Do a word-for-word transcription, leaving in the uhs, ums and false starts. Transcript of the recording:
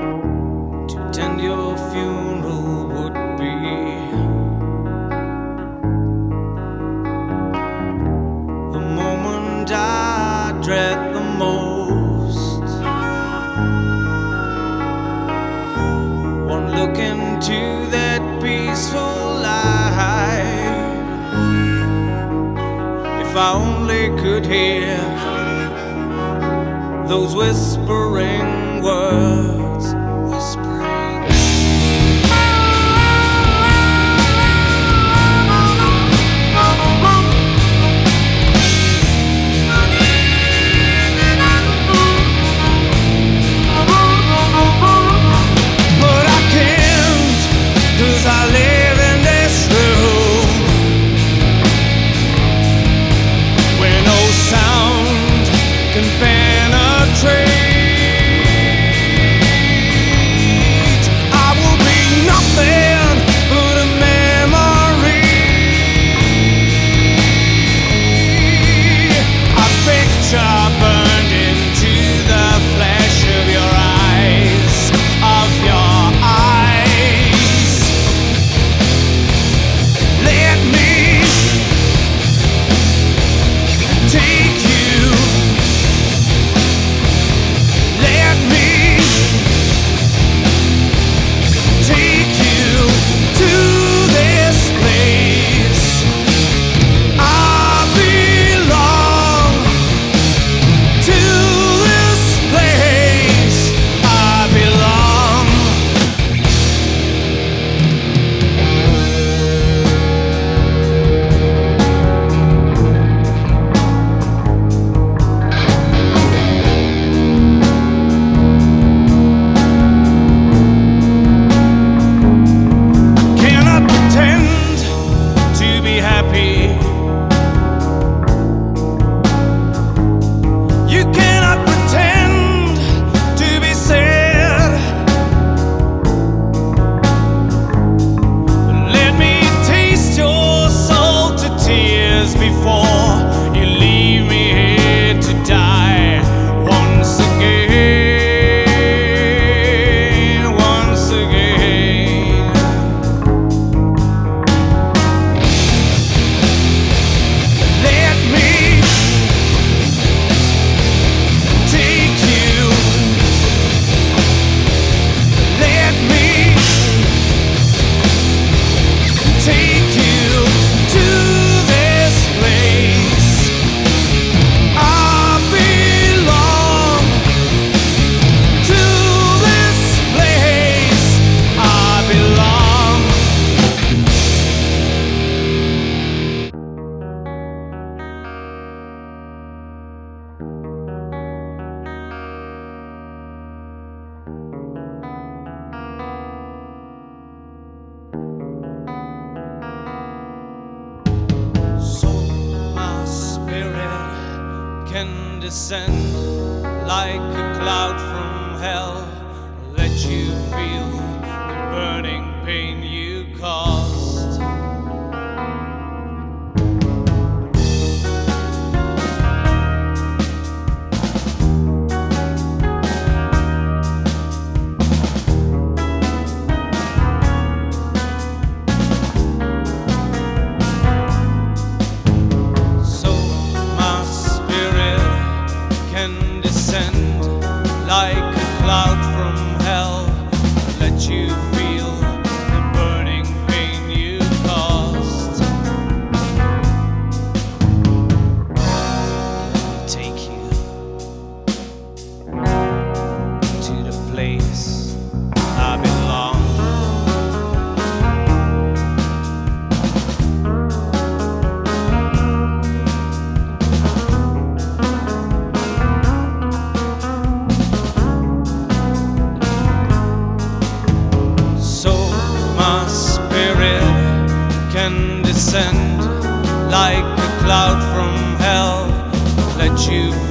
to attend your funeral would be the moment I dread the most. One look into that peaceful light, if I only could hear those whispering words, whispering. But I can't, 'cause I live in this room where no sound can penetrate. I will be nothing but a memory. A picture burned into the flesh of your eyes, of your eyes. Let me take you. Let me take you to this place. I belong to this place. I belong. Cannot pretend to be happy. You cannot pretend to be sad. Let me taste your salted tears before you leave me here to die once again, once again. Let me take you. Let me take you to this place. I belong to this place. I belong. So my spirit can descend like a cloud from hell. Let you feel the burning pain you caused. So my spirit can descend like a cloud from hell. Let you feel the burning pain you caused. Take you to the place I belong. So my spirit can descend like a cloud from hell. Let you